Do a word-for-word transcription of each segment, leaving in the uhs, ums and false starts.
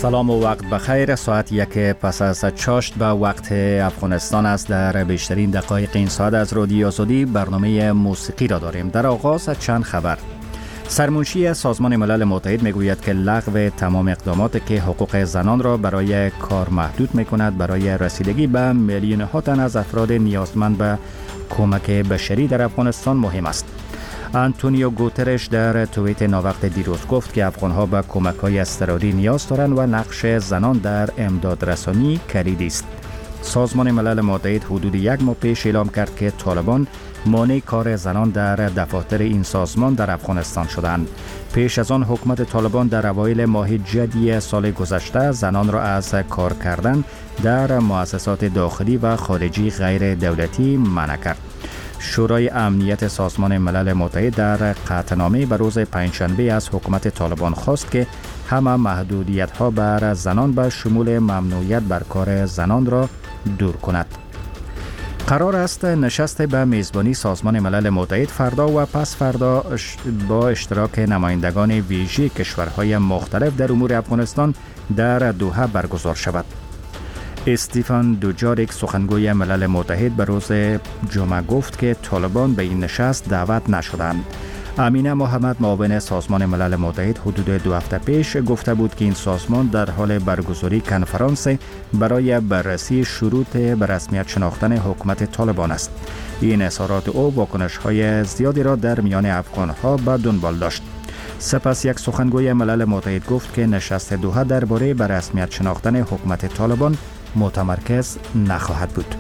سلام و وقت بخیر. ساعت یک پس از چاشت به وقت افغانستان است. در بیشترین دقایق این ساعت از رادیو آزادی برنامه موسیقی را داریم. در آغاز چند خبر. سرمنشی سازمان ملل متحد میگوید که لغو تمام اقداماتی که حقوق زنان را برای کار محدود میکند برای رسیدگی به میلیون ها تن از افراد نیازمند به کمک بشری در افغانستان مهم است. آنتونیو گوترش در توییت ناوقت دیروز گفت که افغان‌ها به کمک‌های اضطراری نیاز دارند و نقش زنان در امدادرسانی کلیدی است. سازمان ملل متحد حدود یک ماه پیش اعلام کرد که طالبان مانع کار زنان در دفاتر این سازمان در افغانستان شدند. پیش از آن حکومت طالبان در اوایل ماه جدی سال گذشته زنان را از کار کردن در مؤسسات داخلی و خارجی غیر دولتی منع کرد. شورای امنیت سازمان ملل متحد در قطعنامه به روز پنجشنبه از حکومت طالبان خواست که همه محدودیت‌ها بر زنان به شمول ممنوعیت بر کار زنان را دور کند. قرار است نشست به میزبانی سازمان ملل متحد فردا و پس فردا با اشتراک نمایندگان ویژه کشورهای مختلف در امور افغانستان در دوحه برگزار شود. استیفان دوجاریک سخنگوی ملل متحد به روز جمعه گفت که طالبان به این نشست دعوت نشدند. امینه محمد معاون سازمان ملل متحد حدود دو هفته پیش گفته بود که این سازمان در حال برگزاری کنفرانس برای بررسی شروط به رسمیت شناختن حکومت طالبان است. این اظهارات او واکنش‌های زیادی را در میان افغان‌ها به دنبال داشت. سپس یک سخنگوی ملل متحد گفت که نشست دوحه درباره به رسمیت شناختن حکومت طالبان متمرکز نخواهد بود.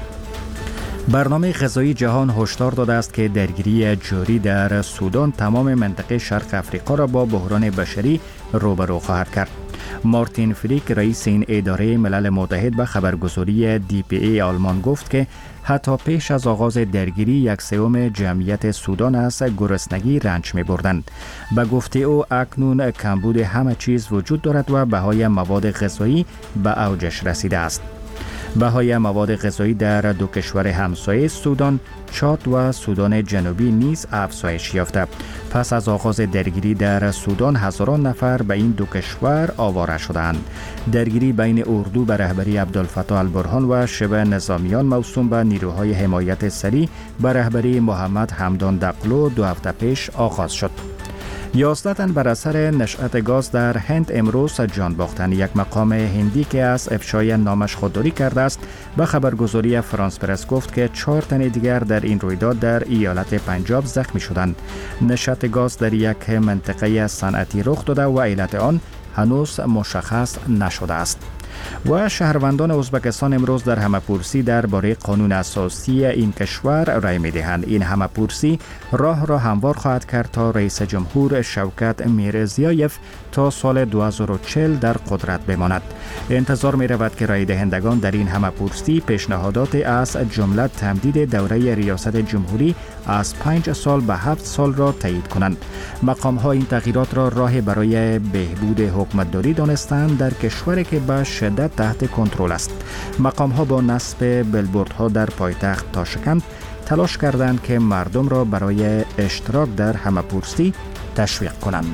برنامه غذایی جهان هشدار داده است که درگیری جاری در سودان تمام منطقه شرق افریقا را با بحران بشری روبرو خواهد کرد. مارتین فریک رئیس این اداره ملل متحد به خبرگزاری دی پی ای آلمان گفت که حتی پیش از آغاز درگیری یک سوم جمعیت سودان از گرسنگی رنج می بردند. به گفته او اکنون کمبود همه چیز وجود دارد و بهای مواد غذایی به اوجش رسیده است. بهای مواد غذایی در دو کشور همسایه سودان، چاد و سودان جنوبی نیز افزایش یافته. پس از آغاز درگیری در سودان هزاران نفر به این دو کشور آواره شدند. درگیری بین اردو به رهبری عبدالفتاح البرهان و شبه نظامیان موسوم به نیروهای حمایت سریع به رهبری محمد حمدان دقلو دو هفته پیش آغاز شد. یازده تن بر اثر نشأت گاز در هند امروز جان باختند. یک مقام هندی که از افشای نامش خودداری کرده است به خبرگزاری فرانس پرس گفت که چهار تن دیگر در این رویداد در ایالت پنجاب زخمی شدند. نشأت گاز در یک منطقه صنعتی رخ داده و علت آن هنوز مشخص نشده است. و شهروندان ازبکستان امروز در همه‌پرسی درباره قانون اساسی این کشور رای می‌دهند. این همه‌پرسی راه را هموار خواهد کرد تا رئیس جمهور شوکت میرزیایف تا سال دو هزار و چهل در قدرت بماند. انتظار می‌رود که رای دهندگان در این همه‌پرسی پیشنهادات از جمله تمدید دوره ریاست جمهوری از پنج سال به هفت سال را تایید کنند. مقام‌ها این تغییرات را راه برای بهبود حکومتداری دانستند در کشوری که به شدت تحت کنترل است. مقام‌ها با نصب بلبوردها در پایتخت تاشکند تلاش کردند که مردم را برای اشتراک در همه‌پرسی تشویق کنند.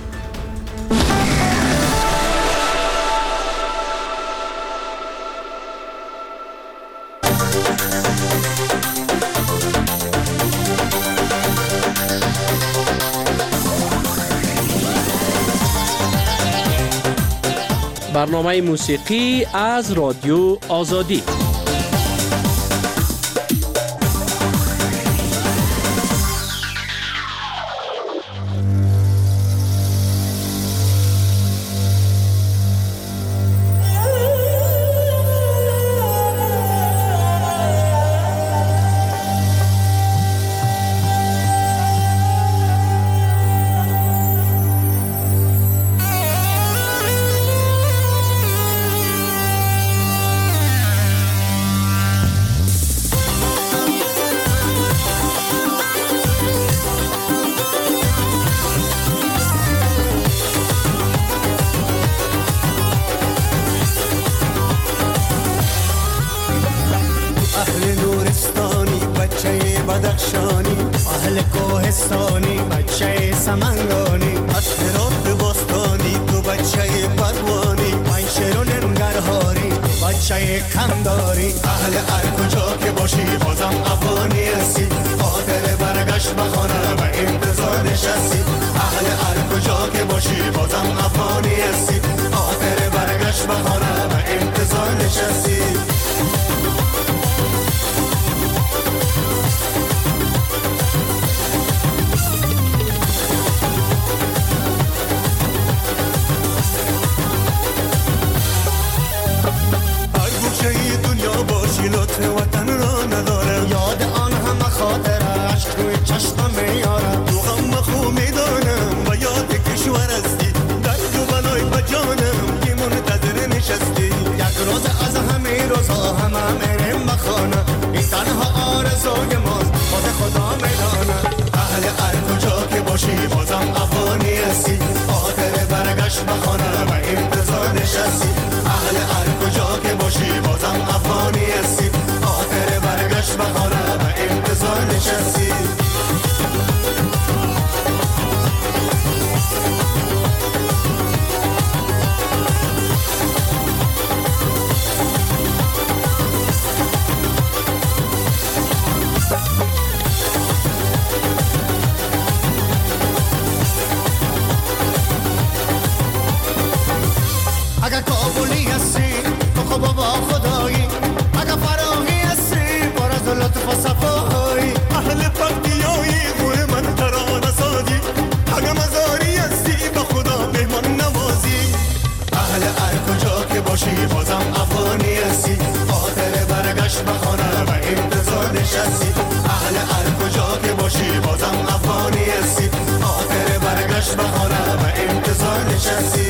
برنامه موسیقی از رادیو آزادی. بدخشانی اهل کوهستانی بچه سمنگانی از هرات باستانی تو بچه پروانی بچه کم داری. اهل هر کجا که باشی بازم افغانی هستی. خاطر برگشت به خانه و انتظار نشستی. اهل هر کجا که باشی بازم افغانی هستی. خاطر برگشت به خانه و انتظار نشستی. لطف وطن را ندارم. یاد آن همه خاطر عشق روی چشمم میارم. تو غم خو میدانم و یاد کشور هستی. درد و بلای به جانم که منتظر نشستی. یک روز از همه روزها همه میریم به خانه. این تنها آرزوی ماست خود خدا میدانه. اهل هر کجا که باشی بازم افغانی هستی. خاطر برگشت به خانه و انتظار نشستی. اهل هر کجا که باشی بازم افغانی هستی. خاطر برگشت به خانه و انتظار نشستی. اگر کابلی هستی تو خب با خدایی. اگر فراهی هستی پر از لطف و صفایی. اهل پکتیایی خوی من ترانه سازی. اگر مزاری هستی به خدا مهمان نوازی. اهل هر کجا که باشی بازم افغانی هستی. خاطر برگشت به خانه و انتظار نشستی. اهل هر کجا که باشی بازم افغانی هستی. خاطر برگشت به خانه و انتظار نشستی.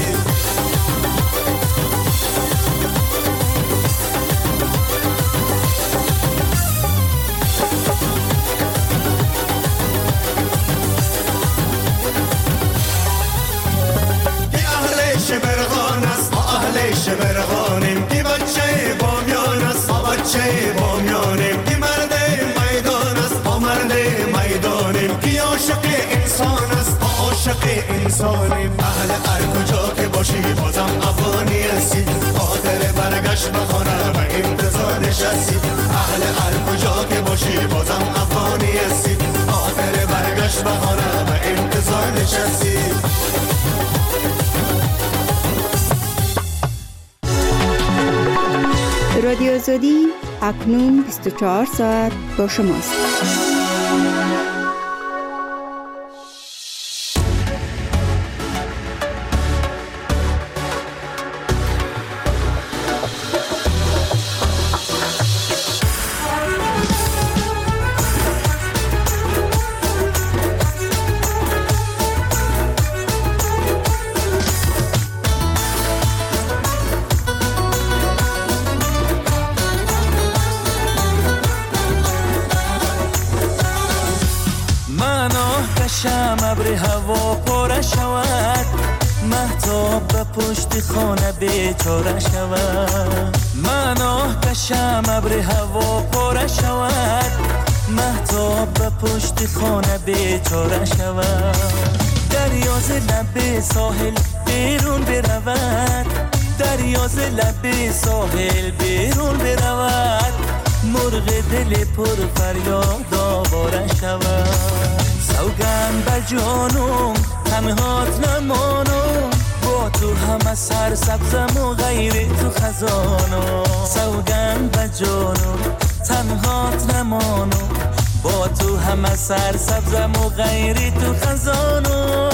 شبرغانیم که بچه بامیان است. ما بچه بامیانیم که مرد میدان است. ما مرد میدانیم که عاشق انسان است. ما عاشق انسانیم. اهل هر کجا که باشی بازم افغانی هستی. خاطر برگشت به خانه و انتظار نشستی. اهل هر کجا که باشی بازم افغانی هستی. خاطر برگشت به خانه و انتظار نشستی. رادیو آزادی اکنون بیست و چهار ساعت با شماست. ابر هوا پاره شود. مهتاب به پشت خانه بیچاره شود. من آه کشم ابر هوا پاره شود. مهتاب به پشت خانه بیچاره شود. دریا ز لب ساحل بیرون برود. دریا ز لب ساحل بیرون برود. مرغ دل پر فریاد آواره شود. سوگند بر جانم تنهات نمانم. با تو همه سر سبزم و غیر تو خزانم. سوگند بر جانم تنهات نمانم. با تو همه سر سبزم و غیر تو خزانم.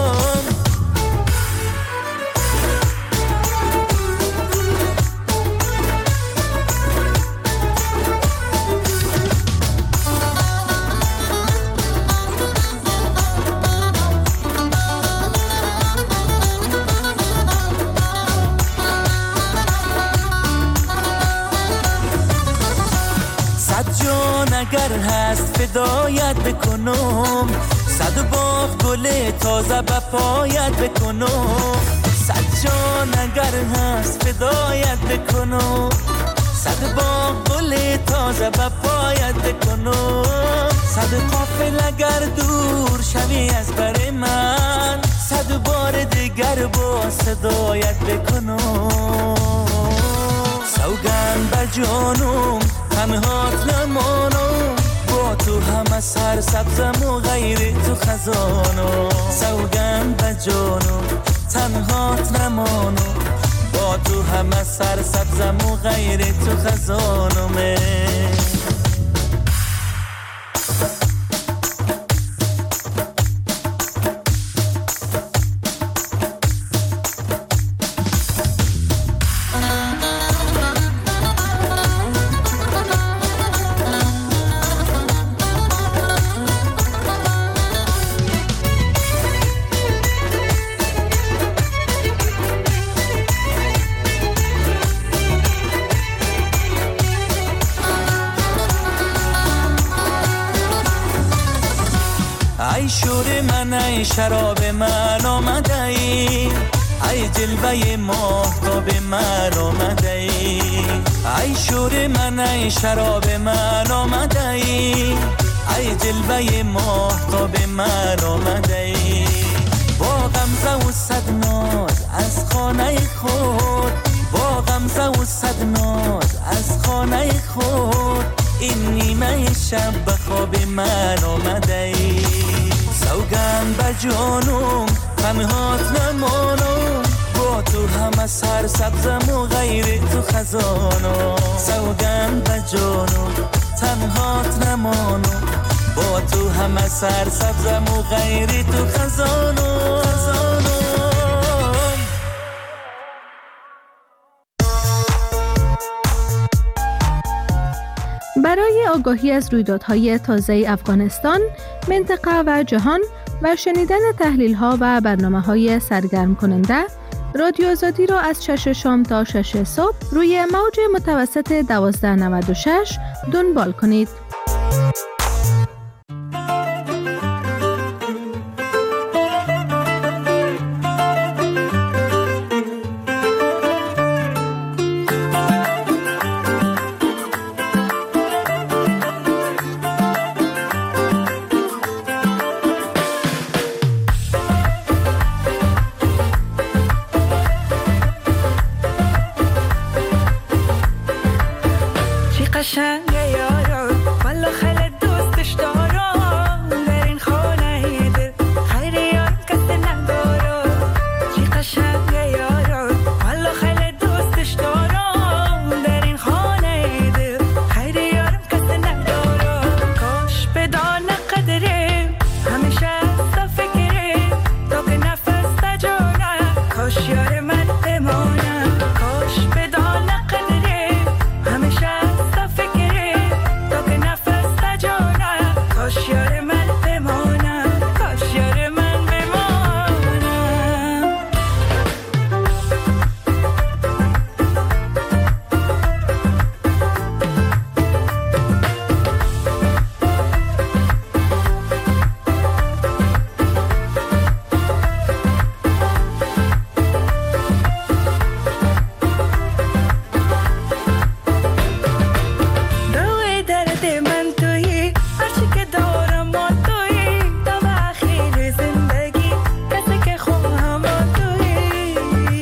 اگر هست فدایت بکنم. صد باغ گل تازه به پایت بکنم. صد جان اگر هست فدایت بکنم. صد باغ گل تازه به پایت بکنم. صد قافل اگر دور شوی از بر من. صد بار دیگر با صدایت بکنم. سوگند بر جانم تنهات نمانم، با تو همه سر سبزم و غیر تو خزانم. سوگند بر جانم تنهات نمانم، با تو همه سر سبزم و غیر تو خزانم. ای شور من ای شراب من آمده ای، ای جلوه ماهتاب من آمده ای. ای شور من ای شراب من آمده ای، ای جلوه ماهتاب من آمده ای. با غمزه و صد ناز از خانه خود، با غمزه و صد ناز از خانه خود، این نیمه شب به خواب من آمده ای. سوگند بر جانم تنهات نمانم، با تو همه سر سبزم و غیر تو خزانم. سوگند بر جانم تنهات نمانم، با تو همه سر سبزم و غیر تو خزانم. برای آگاهی از رویدادهای تازه افغانستان، منطقه و جهان و شنیدن تحلیل‌ها و برنامه‌های سرگرم کننده، رادیو آزادی را از شش شام تا شش صبح روی موج متوسط دوازده نود و شش دنبال کنید. قشنگه یارو والا خیلی دوستش دارم، در این خانه دل خیلی یارم کسی ندارم. چی قشنگه یارو والا خیلی دوستش دارم، در این خانه دل خیلی یارم کسی ندارم. کاش بدانه قدرم همیشه از فکرم، تا که نفس تجانم کاش یار من بمانم. کاش بدانه قدرم همیشه یار من بمانم، کاش یار من بمانم. دوی درد من تویی، هرچی که دارم ما تویی، تا به آخر زندگی کسی که خواهم ما تویی.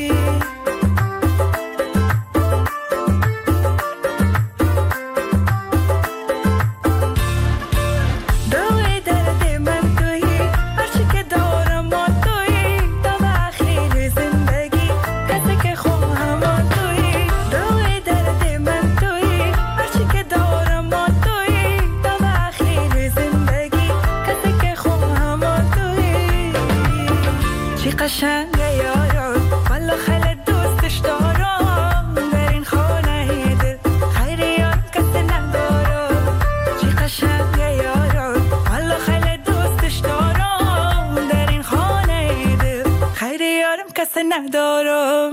دوی درد من تویی، هرچی که دارم ما تویی، تا به آخر زندگی کسی که خواهم ما تویی. دوی درد من تویی، هرچی که دارم ما تویی، تا به آخر زندگی کسی که خواهم ما تویی. چی قشنگه یارو والا خیلی دوستش دارم، در این خانه دل خیلی یارم کسی ندارم. چی قشنگه یارو والا خیلی دوستش دارم، در این خانه دل خیلی یارم کسی ندارم.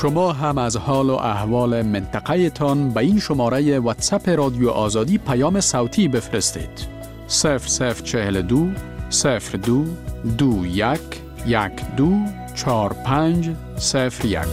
شما هم از حال و احوال منطقه تان به این شماره واتساپ رادیو آزادی پیام صوتی بفرستید. صفر صفر چهل و دو صفر دو دو یک یک دو چهار پنج صفر یک.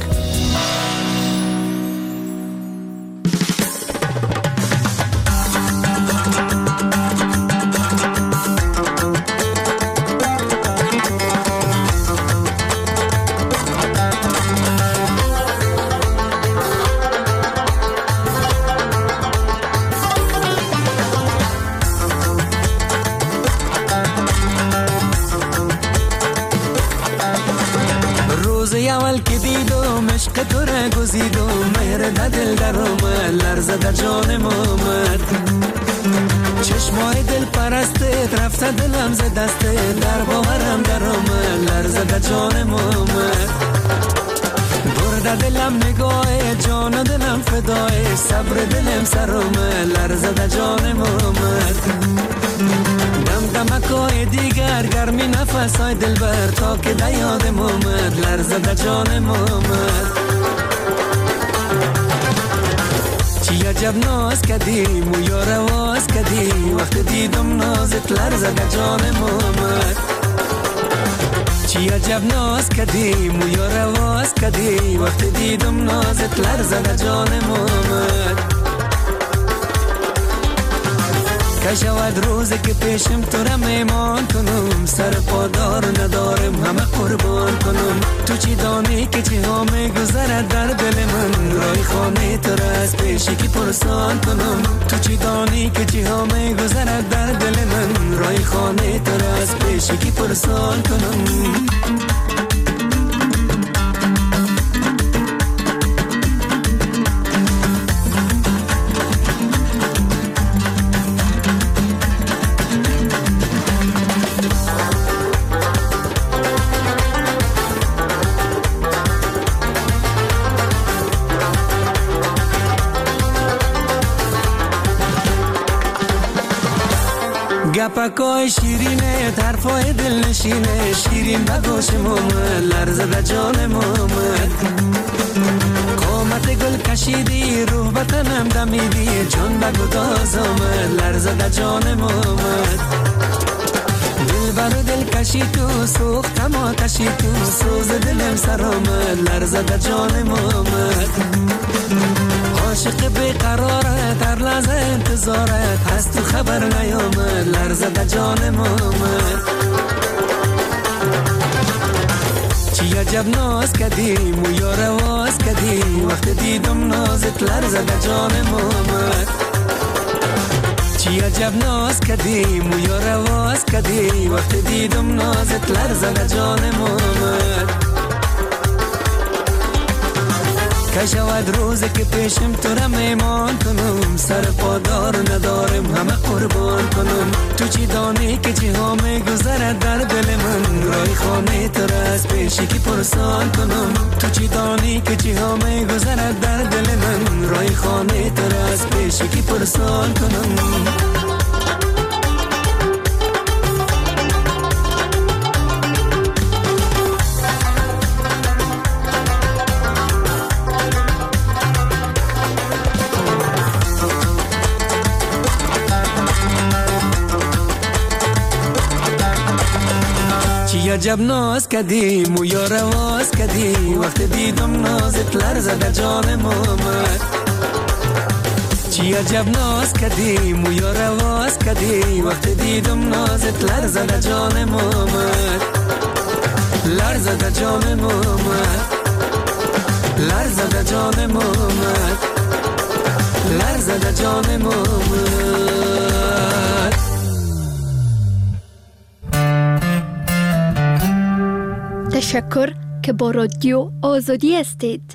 گزیدم مهر در دل در اومد، لرزه در جانم اومد. چشمای دل پرستت رفته دلم ز دستت، در باورم در اومد، لرزه در جانم اومد. برده دلم نگاه جان دلم فدای، صبر دلم سر اومد، لرزه در جانم اومد. دم دمکای دیگر گرمی نفسای دل بر تا که در یادم اومد، لرزه در جانم اومد. چی عجب ناز کدیم و یا رواز کدیم، وقت دیدم نازت لرزه در جانم اومد. چی عجب ناز کدیم و یا رواز کدیم، وقت دیدم نازت لرزه در جانم اومد. که شود روزی که پیشم تو را میمان کنم، سر پادار ندارم همه قربان کنم. تو چی دانی که چی ها میگذرد در دل من، رای خانه تو را از پیشی که پرسان کنم. تو چی دانی که چی ها میگذرد در دل من، رای خانه تو را از پیشی که پرسان کنم. گپکای شیرینه طرفای دل نشینه، شیرین بگوشم اومد، لرزه در جانم اومد. قامت گل کشیدی روح بطنم دمیدی، جان بگو داز اومد، لرزه در جانم اومد. دل بر دل کشی تو سوختم آتشی تو، سوز دلم سر اومد، لرزه در جانم اومد. عاشق بیقرارت هر لحظه انتظارت، هست تو خبر نیامد، لرزه در جانم اومد. چی عجب ناز کدیم و یا رواز کدیم، وقت دیدم نازت لرزه در جانم اومد. چی عجب ناز کدیم و یا رواز کدیم، وقت دیدم نازت لرزه در جانم اومد. که شود روزی که پیشم تو را میمان کنم، سر پادار ندارم همه قربان کنم. تو چی دانی که چی ها میگذرد در دل من، رای خانه تو را از پیشی که پرسان کنم. تو چی دانی که چی ها میگذرد در دل من، رای خانه تو را از پیشی که پرسان کنم. عجب ناز کدیم و یا رواز کدیم، وقت دیدم نازت لرزه در جانم اومد. چی عجب ناز کدیم و یا رواز کدیم، وقت دیدم نازت لرزه در جانم اومد. لرزه در جانم اومد، لرزه در جانم اومد، لرزه در جانم اومد. تشکر که با رادیو آزادی هستید.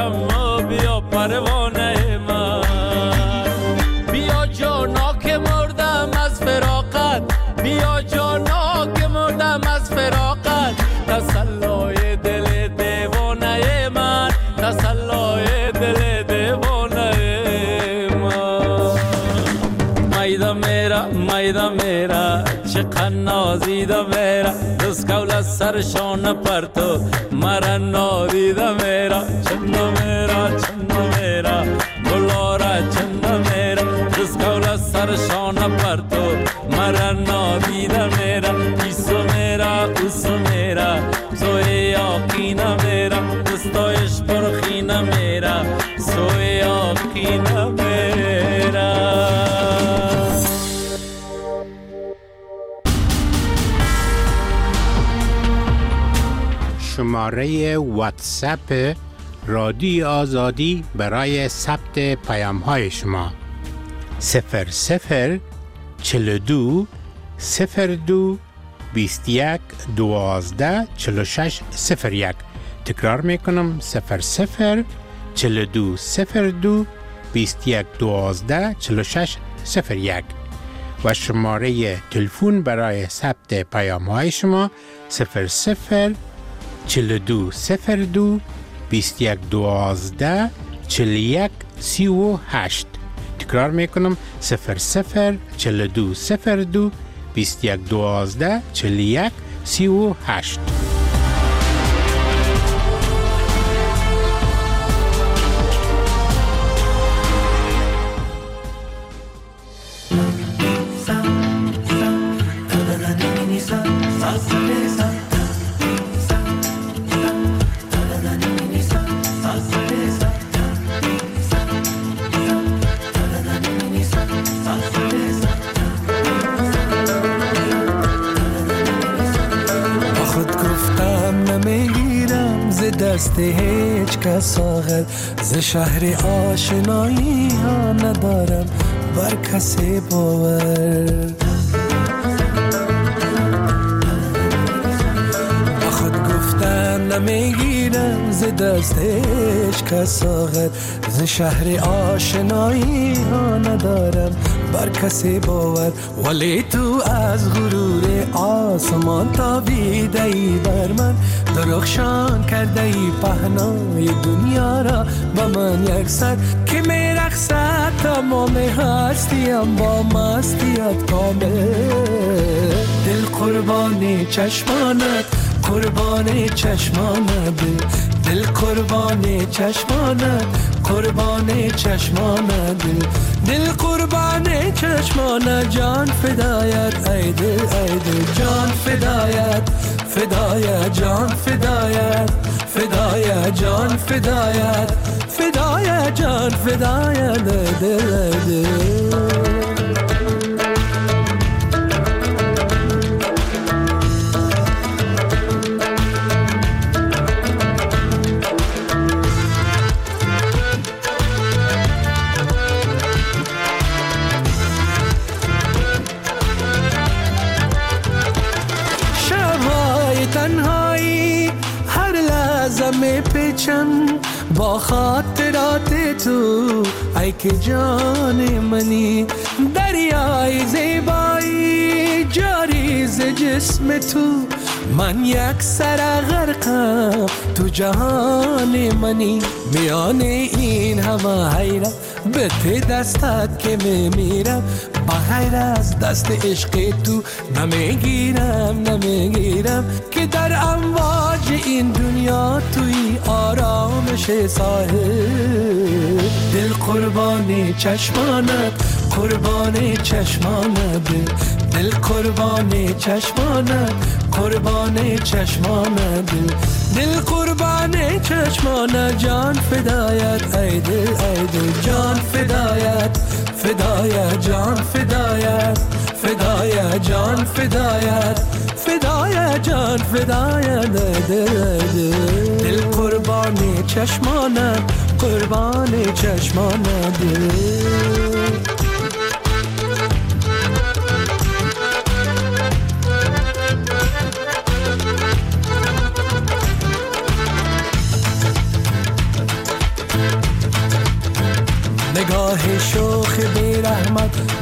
باشم و بیا پروانه من. بیا جانا که مردم از فراقت، بیا جانا که مردم از فراقت، تسلای دل دیوانه من، تسلای دل دیوانه من. میدا میرا میدا میرا چقدر نازیده میرا، دست کول از سرشان پرتو مرا نادیده میرا. چنده میرا چنده میرا گلارا چنده میرا، دست کول از سرشان پرتو مرا نادیده میرا. ایسو میرا اوسو میرا سوی آقینا میرا، دستایش پرخینا میرا سوی آقینا میرا. شماره واتساپ رادیو آزادی برای ثبت پیام های شما صفر صفر چهل و دو صفر دو بیست و یک دوازده چهل و شش صفر یک. تکرار میکنم صفر صفر چهل و دو صفر دو بیست و یک دوازده چهل و شش صفر یک. و شماره تلفن برای ثبت پیام های شما صفر صفر چهل و دو صفر دو بیست و یک دوازده چهل و یک سی و هشت. تکرار میکنم صفر صفر چهل و دو صفر دو بیست و یک دوازده چهل و یک سی و هشت. دست هیچ کس آخر ز شهر آشنایی ها ندارم بر کسی باور. با خود گفتن نمیگیرم ز دست هیچ کس آخر ز شهر آشنایی ها ندارم بر کسی باور. ولی تو از غرور آسمان تابیده ای بر من، درخشان کرده ای پهنای دنیا را با من یک سر که می رقصد تمام هستیم با مستیت کامل. دل قربان چشمانت قربان چشمانت، دل قربان چشمانت قربان چشمانت، دل قربان چشمانت، جان فدایت ای دل ای دل، جان فدایت فدایت جان فدایت فدایت جان فدایت فدایت جان فدایت دل دل. می پیچم با خاطرات تو ای که جان منی، دریای زیبایی جاری ز جسم تو، من یک سر غرقم تو جهان منی. میان این همه حیرت به ته دستت که میمیرم، بغیر از دست عشق تو نمیگیرم نمیگیرم که در امواج این دنیا توی آرامش ساحل. دل قربان چشمانت قربان چشمانت، دل قربان چشمانت قربان چشمانت، دل قربان چشمانت، جان فدایت ای دل ای دل، جان فدایت فدایت جان فدایت فدایت جان فدایت فدایت جان فدایت دل دل، دل قربان چشمانت قربان چشمانت دل.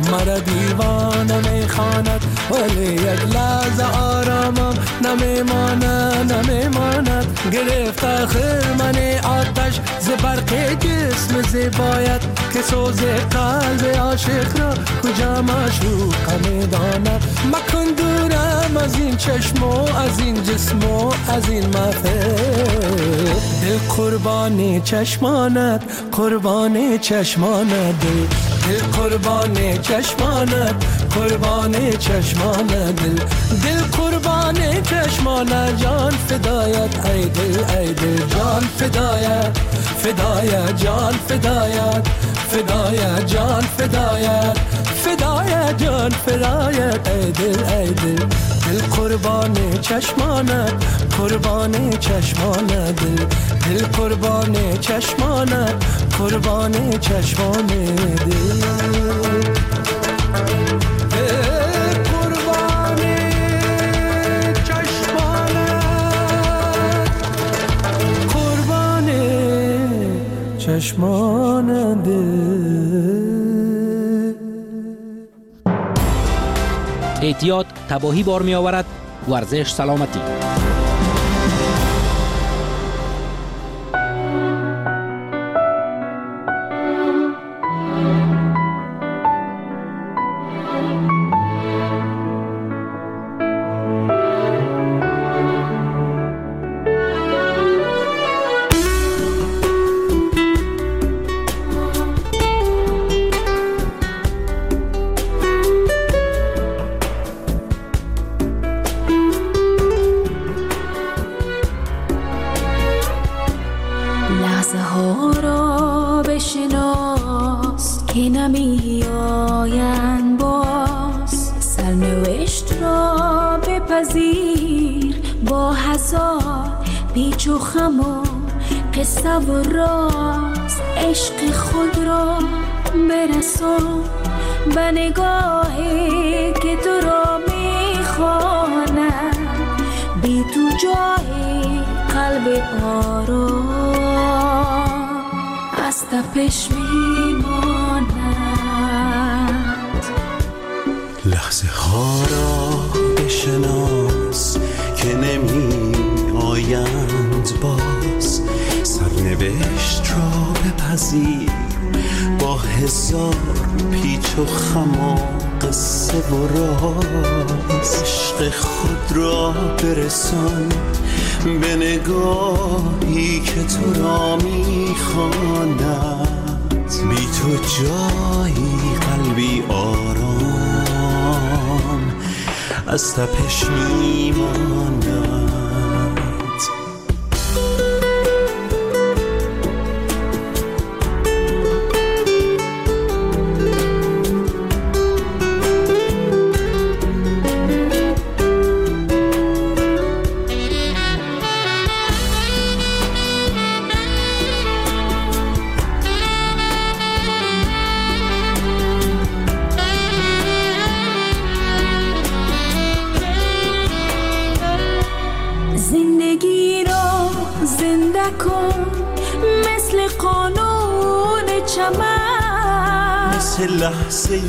مرا دیوانه میخواند ولی یک لحظه آرامم نمیماند نمیماند گرفت آخر من آتش ز برق جسم زیبایت که سوز قلب عاشق را کجا معشوق میداند مکن دورم از این چشم و از این جسم و از این محفل دل قربان چشمانت قربان چشمانت دل دل قربان چشمانت قربان چشمانت دل دل قربان چشمانت جان فدایت ای دل ای دل جان فدایت فدایت جان فدایت فدایت جان فدایت فدایت جان فدایت ای دل ای دل دل قربان چشمانت قربان چشمانت دل دل قربان چشمانت قربان چشمان دل چشمان دل اعتیاد تباهی بار می آورد. ورزش سلامتی. قصه و راز عشق خود را برسان به نگاهی که تو را میخواند بی تو جای قلب آرام از تپش میماند لحظه ها را بشناس که نمی آیند باز سرنوشت را بپذیر با هزار پیچ و خم و قصه و راز عشق خود را برسان به نگاهی که تو را میخواند بی تو جایی قلبی آرام از تپش میماند لحظه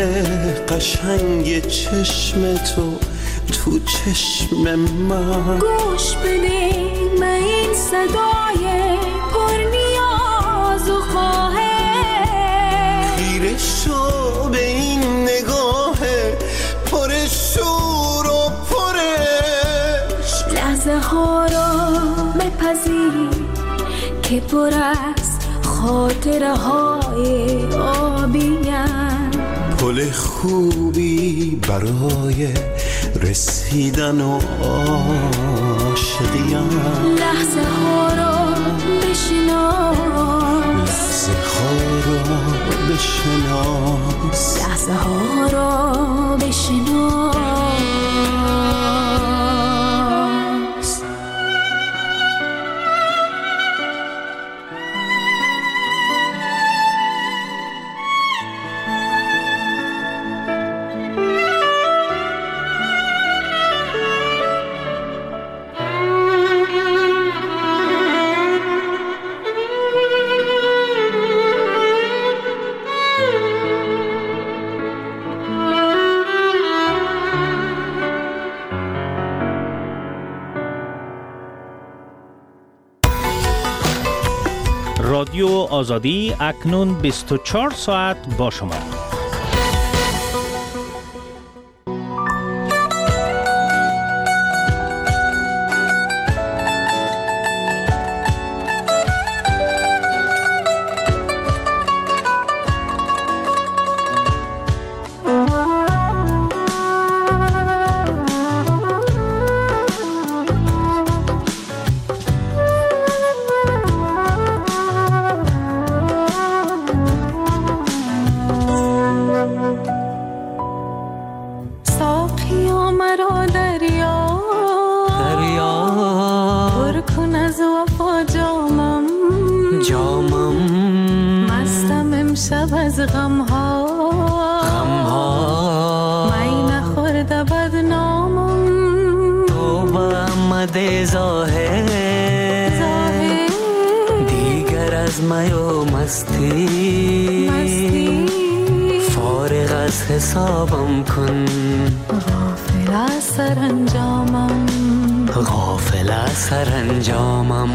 قشنگ چشم تو تو چشم من گوش بده به این صدای پر نیاز و خواهش خیره شو به این نگاه پر شور و پرش لحظه ها را بپذیر که پر از خاطره های آبیان پل خوبی برای رسیدن و عاشقیان لحظه ها را بشناس لحظه ها را بشناس لحظه ها را بشناس رادیو آزادی اکنون بیست و چهار ساعت با شما. حسابم کن غافل از سرانجامم غافل از سرانجامم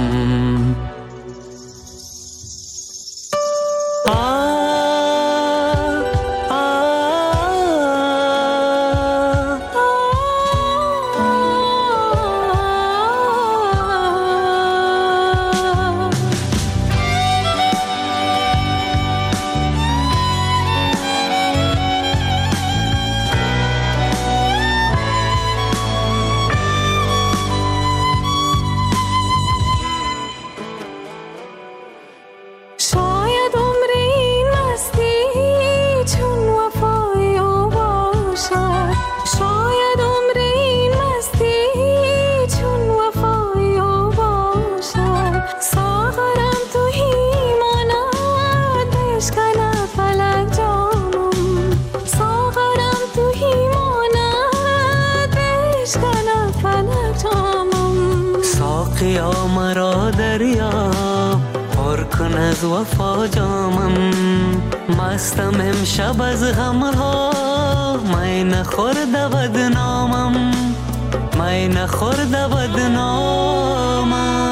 از وفا جامم مستم امشب از غمها می نخورده بدنامم می نخورده بدنامم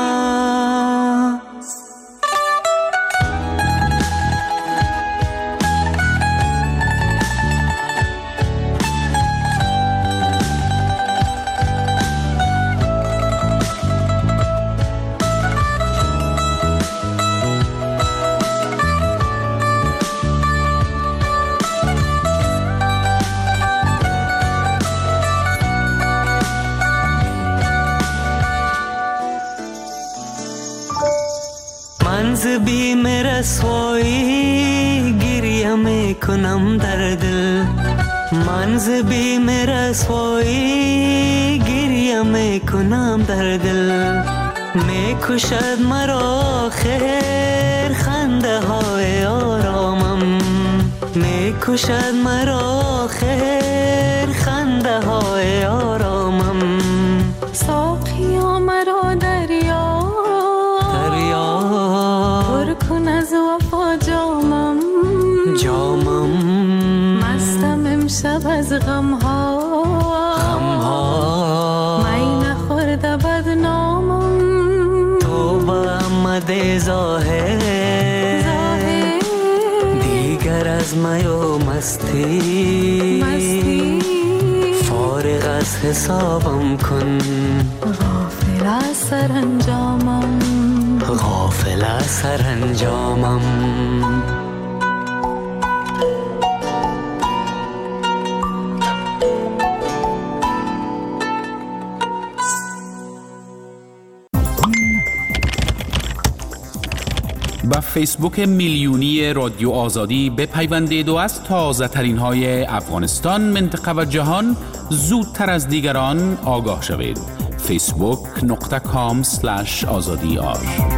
بیم رسوایی گریه میکنم در دل من ز بیم رسوایی گریه میکنم در دل میکشد مرا خیر خنده های آرامم میکشد مرا خیر خنده های آرامم ساقیا مرا دریا کن از وفا جامم جامم مستم امشب از غمها غمها می نخورده بدنامم تو با آمده ظاهر دیگر از می و مستی مستی فارغ از حسابم کن غافل از سرانجامم غافل از سرانجامم با فیسبوک میلیونی رادیو آزادی بپیوندید و از تازه ترین های افغانستان، منطقه و جهان زودتر از دیگران آگاه شوید. فیسبوک نقطه کام سلش آزادی آر.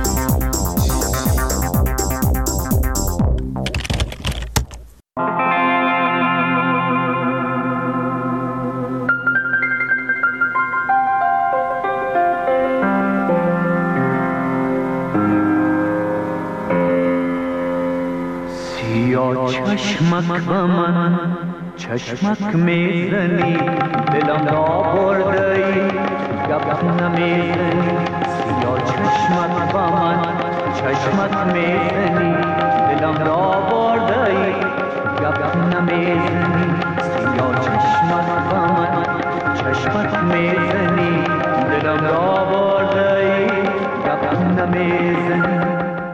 چشمک با من چشمک میزنی دلم نابرده ای گپ نمیزنی سیاه چشمک با من چشمت میزنی دلم را برده ای گپ نمیزنی سیاه چشمت با من چشمت میزنی دلم را برده ای گپ نمیزنی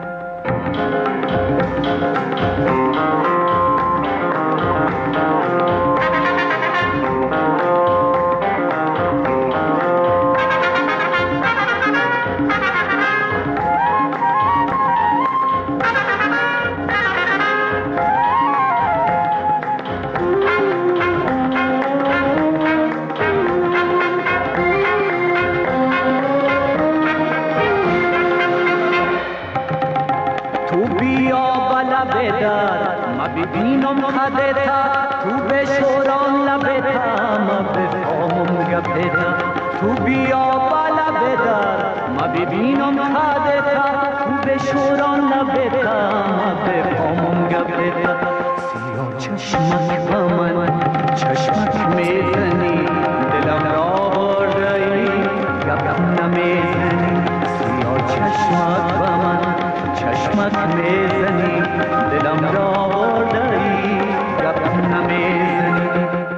ببینم خدتا تو بشوران لبتا ما بفهمم گپتا تو بیا بالا بدار ما ببینم خدتا تو بشوران لبتا ما بفهمم گپتا سیاه چشمت با من چشمت میزنی دلم را برده ای گپ نمیزنی سیاه چشمت با من چشمت میزنی دلم را برده ای گپ نمیزنی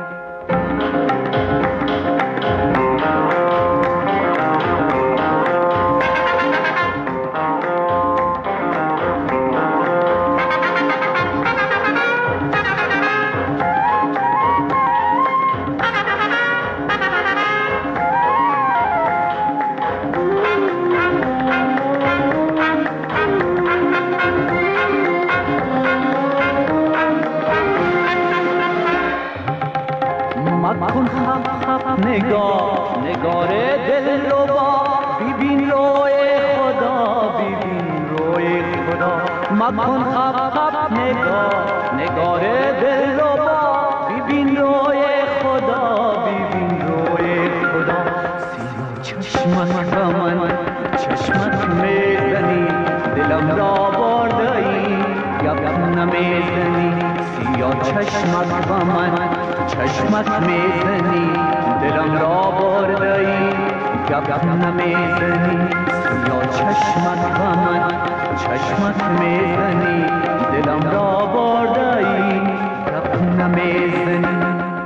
مکن خب خب نگاه نگار دل رو با ببین روی خدا ببین روی خدا مکن خب خب نگاه نگار دل رو با ببین روی خدا ببین روی خدا سیاه چشمت با من چشمت میزنی دلم را برده ای گپ نمیزنی سیاه چشمت با من چشمت میزنی دلم را برده ای گپ نمیزنی سیاه چشمت با من چشمت میزنی دلم را برده ای گپ نمیزنی.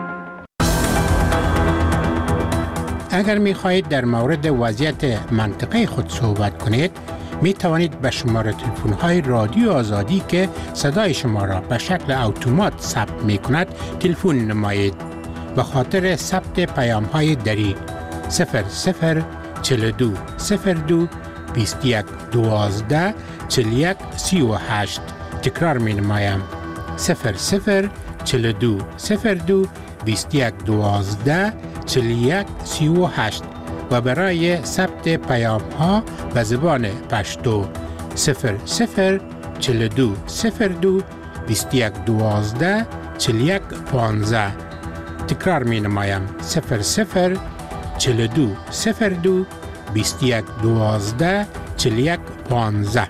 اگر می خواهید در مورد وضعیت منطقه خود صحبت کنید می توانید به شماره تلفن های رادیو آزادی که صدای شما را به شکل اتومات ثبت می کند تلفن نمایید. به خاطر ثبت پیام های دری صفر صفر چهل و دو صفر دو بیست و یک دوازده چهل و یک سی و هشت تکرار می نمایم صفر صفر چهل و دو صفر دو بیست و یک دوازده چهل و یک سی و هشت و برای ثبت پیام ها به زبان پشتو صفر صفر چهل و دو صفر دو بیست و یک دوازده چهل و یک پانزده تکرار می نمایم صفر صفر چهل و دو صفر دو بیست و یک دوازده چهل و یک پانزده.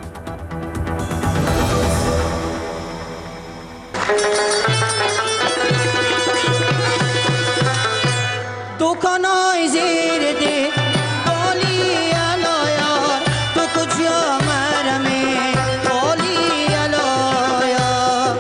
دکانای زیر دی بالی علایار تو کجا مرمی بالی علایار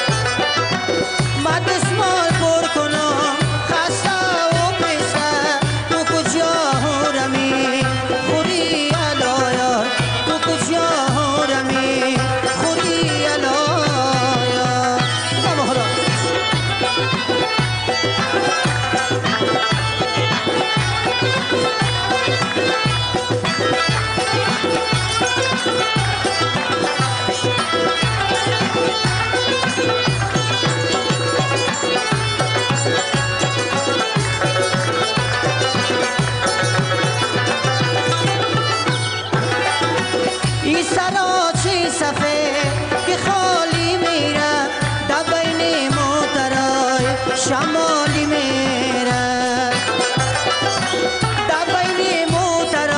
من دستمال پر کنم خسته و پسر تو کجا هرمی خوری علایار تو کجا هرمی خوری علایار سامهرا این سراچی صفه که خالی میره در بین موترای شمالی میره در بین موترای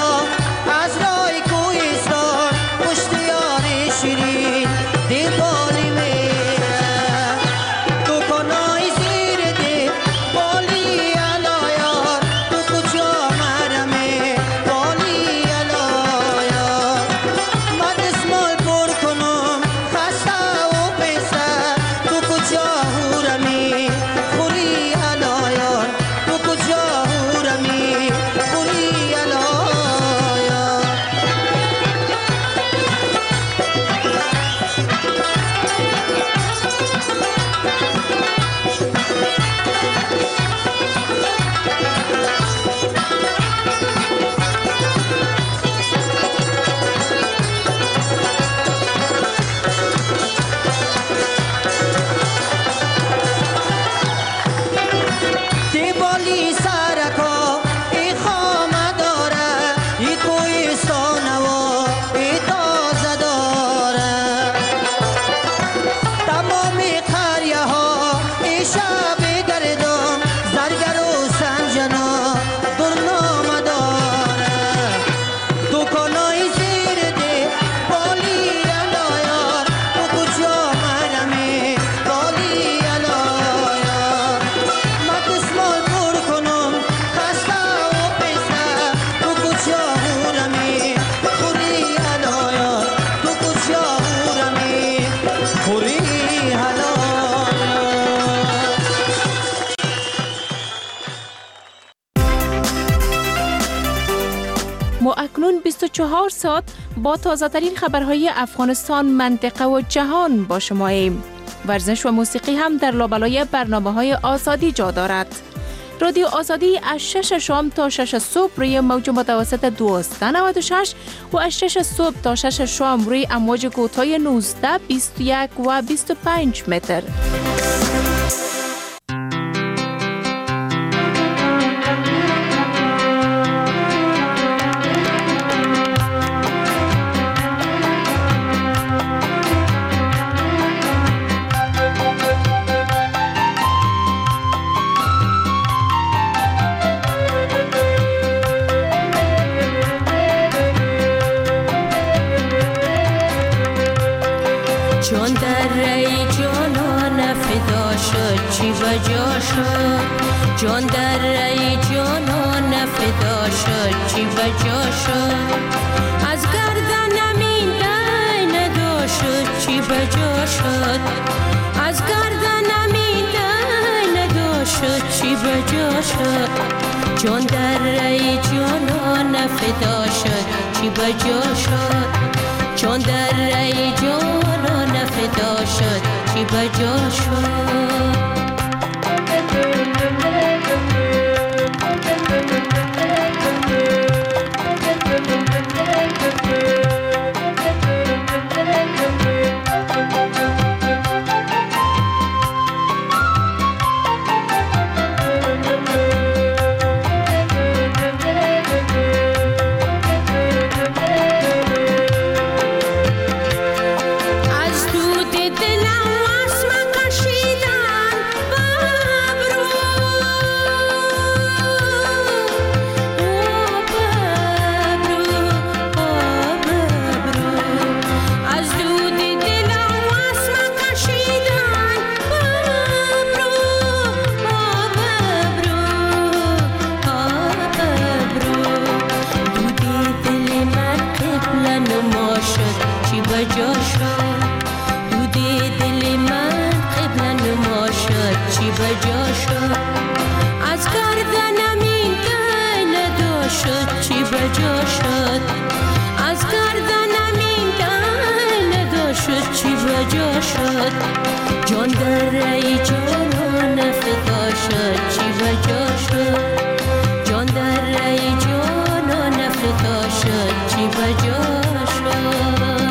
ما اکنون بیست و چهار ساعت با تازه ترین خبرهای افغانستان، منطقه و جهان با شماییم. ورزش و موسیقی هم در لابلای برنامه‌های آزادی جا دارد. رادیو آزادی از شش شام تا شش صبح روی موج متوسط دویست و نود و شش و از شش صبح تا شش شام روی امواج کوتاه نوزده، بیست و یک و بیست و پنج متر. جان در رای جانان فدا شد چی بجا شد، جان در رای جانان فدا شد چی بجا شد، از گردن امین دای ندا شد چی بجا شد، از گردن امین دای ندا شد چی بجا شد، جان در رای جانان فدا شد چی بجا شد، جان در رای جانان فدا شد چی بجا شد. جان در رای جانان فدا شد چی بجا شد، جان در رای جانان فدا شد چی بجا شد.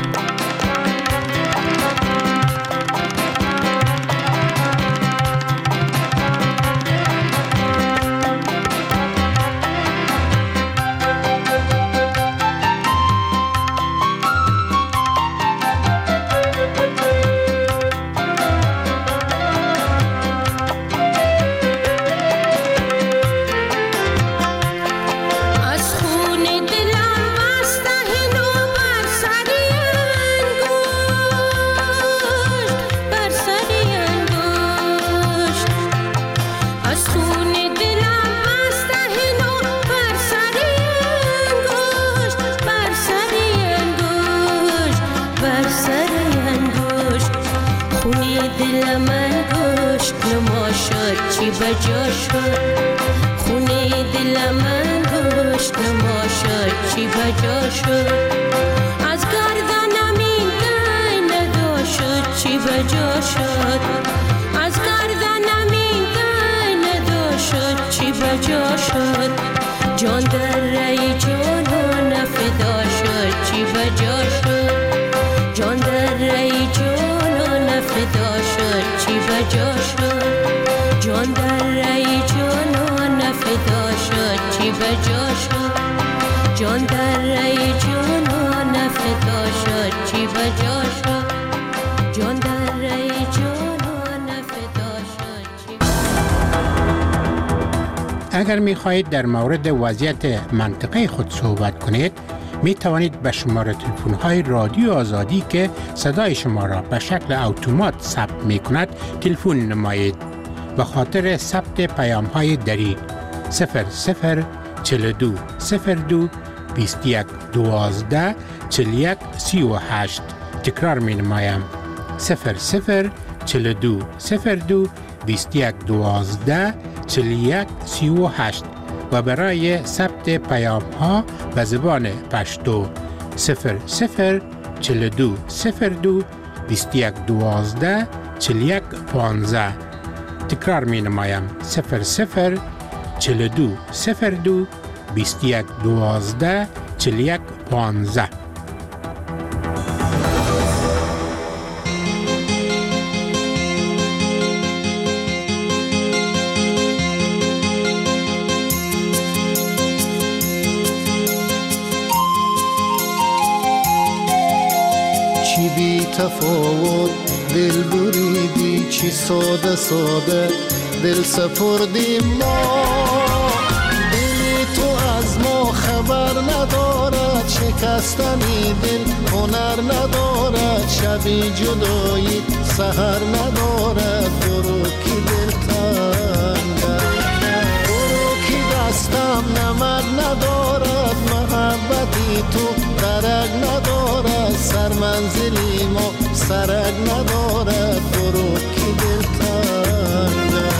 بجا شد خونه دل من گوشت نما شد چی بجا شد، از گردنم این دای ندا شد چی بجا شد، از گردنم این دای ندا شد چی بجا شد، جان در رای جانان فدا شد چی بجا شد، جان در رای جانان فدا شد چی بجا شد، جان در رای جانان فدا شد چی بجا شد، جان در رای جانان فدا شد چی بجا شد، جان در رای جانان فدا شد چی بجا شد. اگر می خواهید در مورد وضعیت منطقه خود صحبت کنید، می توانید به شماره تلفن های رادیو آزادی که صدای شما را به شکل اتومات ثبت می کند تلفن نمایید. به خاطر ثبت پیام های دری صفر صفر چهل و دو صفر دو بیست و یک دوازده چهل و یک سی و هشت تکرار می نمایم صفر صفر چهل و دو صفر دو بیست و یک دوازده چهل و یک سی و هشت. و برای ثبت پیام ها به زبان پشتو صفر صفر چهل و دو صفر دو بیست و یک دوازده چهل و یک پانزده. تکرار می نمایم صفر صفر چهل و دو صفر دو بیست و یک دوازده چهل و یک پانزده. چی بی تفاوت دل بریدی، چی ساده ساده دل سپردیم ما. دل تو از ما خبر ندارد، شکستنی دل هنر ندارد. شبی جدایی سحر ندارد، برو کی دل تنگم، برو کی دستم نمک ندارد. محبتی تو درک ندارد، سر منزلی ما سرک ندارد. برو کی دل تنگم.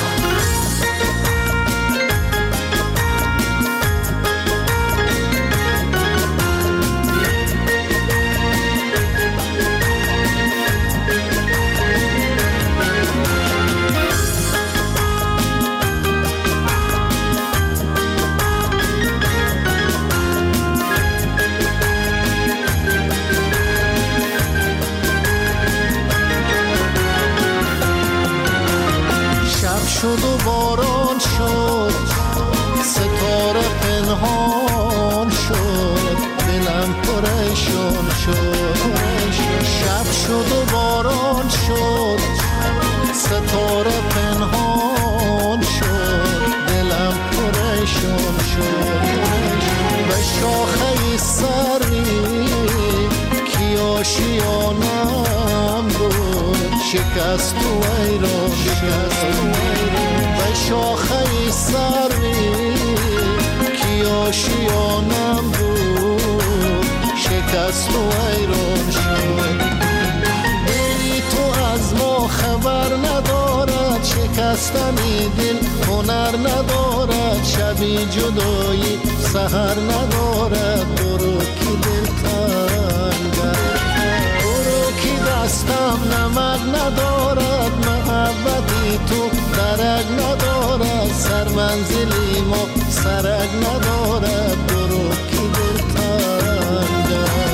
شد و باران شد، ستاره پنهان شد، دلم پریشان شد. شب شد و باران شد، ستاره پنهان شد، دلم پریشان شد. به شاخه سری کی آشیانم بود، شکست و ایران شد. به شاخه سری کی آشیانم بود، شکست و ایران شد. دلی تو از ما خبر ندارد، شکستنی دل هنر ندارد. شبی جدایی سحر ندارد، برو کی دل تنگم، برو کی دستم نمک ندارد. محبتی تو درک ندارد، سر منزلی ما سرک ندارد. برو کی دل تنگم.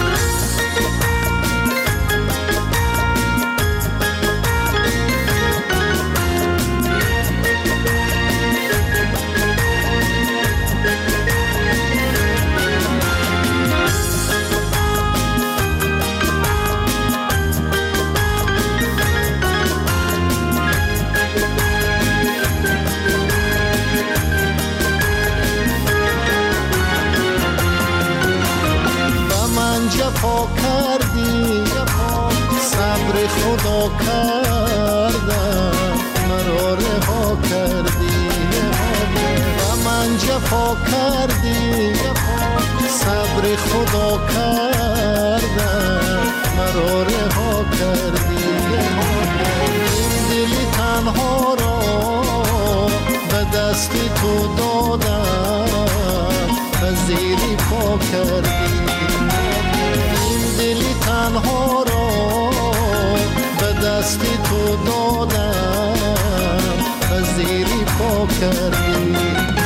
جفا کردی، صبر خدا کردم، مرا رها کردی. و من جفا کردی، صبر خدا کردم، مرا رها کردی. این دلی تنها را به دستی تو دادم، پذیری پا کردی. دلی تنها را به دستی تو دادم، پذیری پا کردی.